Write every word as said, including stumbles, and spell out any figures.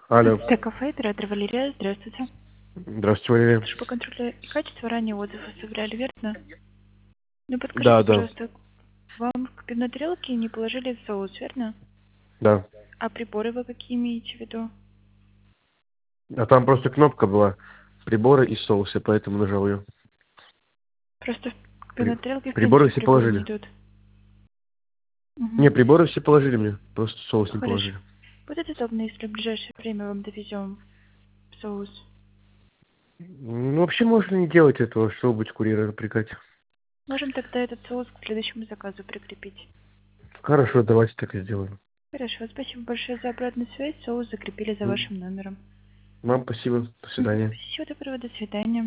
Алло. Т-кафе, оператор Валерия, здравствуйте. Здравствуйте, Валерия. Служба контроля и качества, ранее отзыв оставляли, верно? Ну, подскажите, Да, да, пожалуйста, вам к пивной тарелке не положили соус, верно? да. А приборы вы какие имеете в виду? А там просто кнопка была приборы и соусы, поэтому нажал ее. Просто к При... пивной тарелке, в Приборы принципе, все приборы не положили. идут. Мгм. Не, приборы все положили мне, просто соус не Хорошо. положили. Будет удобно, если в ближайшее время вам довезем соус? Ну, вообще можно не делать этого, чтобы быть курьера напрягать. Можем тогда этот соус к следующему заказу прикрепить. Хорошо, давайте так и сделаем. Хорошо, спасибо большое за обратную связь. Соус закрепили за М. вашим номером. Вам спасибо, до Мгм. свидания. Всего доброго, до свидания.